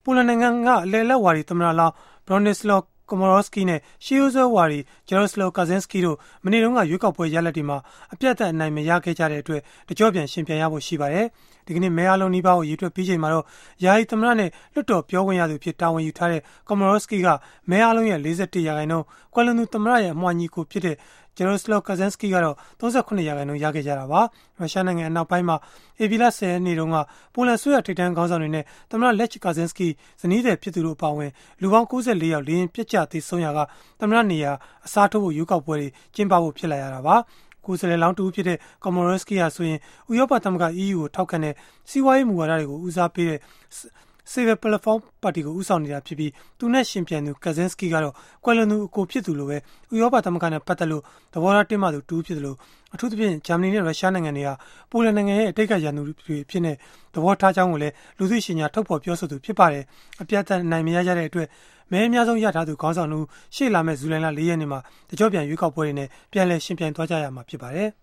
ပိုလန်နိုင်ငံကအလယ်အလတ်ဝါဒီသမ္မတလောင်း Bronislaw Komorowski နဲ့ ရှေးရိုးစွဲဝါဒီ Jaroslaw Kaczynski တို့မနေ့တုန်းကရွေးကောက်ပွဲရလဒ်တွေမှာအပြတ်သက်အနိုင်မရခဲ့ကြတဲ့အတွက်တကြော့ပြန်ရှင်ပြန်ရဖို့ရှိပါတယ်။ဒီကနေ့မဲအားလုံးနီးပါးကိုရေတွက်ပြီးချိန်မှာတော့ယာယီသမ္မတနဲ့လွှတ်တော်ပြောခွင့်ရသူဖြစ်တာဝန်ယူထားတဲ့ Komorowski ကမဲအားလုံးရဲ့41%ကွယ်လွန်သူသမ္မတရဲ့အမွှာညီကိုဖြစ်တဲ့Jaroslaw Kaczynski ကတော့38%ရခဲ့ကြတာပါ။ရုရှားနိုင်ငံအနောက်ပိုင်းမှာဧပြီလ10ရက်နေ့တုန်းကပိုလန်ဆွေရထိပ်တန်းခေါင်းဆောင်တွေနဲ့သမ္မတLech Kaczynskiဇနီးသည်ဖြစ်သူတို့အပါအဝင်လူပေါင်း94ယောက်လေယာဉ်ပြစ်ကျသေဆုံးရာကသမ္မတနေရာအစားထိုးဖို့ရွေးကောက်ပွဲတွေကျင်းပဖို့ဖြစ်လာရတာပါ။ကိုယ်စားလှယ်လောင်းတူဖြစ်တဲ့ Komorowski ဟာဆိုရင်ဥရောပသမဂ္ဂ EU ကိုထောက်ခံတဲ့စီးပွားရေးမူဝါဒတွေကိုဦးစားပေးတဲ့Civil Platform ပါတီကိုဦးဆောင်နေတာဖြစ်ပြီးသူနဲ့ရှင်ပြိုင်သူ Kaczynski ကတော့ကွယ်လွန်သူအကိုဖြစ်သူလိုပဲဥရောပသမဂ္ဂနဲ့ပတ်သက်လို့သဘောထားတင်းမာသူတူဖြစ်တယ်လို့အထူးသဖြင့်ဂျာမနီနဲ့ရုရှားနိုင်ငံတွေကပိုလန်နိုင်ငံရဲ့အတိတ်ကရန်သူတွေဖြစ်နေသဘောထားကြောင်းကိုလည်းလူသိရှင်ကြားထုတ်ဖော်ပြောဆိုသူဖြစ်ပါတယ်။အပြတ်သက်နိုင်မရကြတဲ့အတွက်မဲအများဆုံးရထားသူခေါင်းဆောင်တို့ရှေ့လာမဲ့ဇူလိုင်လ4ရက်နေ့မှာတကြော့ပြန်ရွေးကောက်ပွဲတွေနဲ့ပြန်လည်ရှင်ပြိုင်သွားကြရမှာဖြစ်ပါတယ်။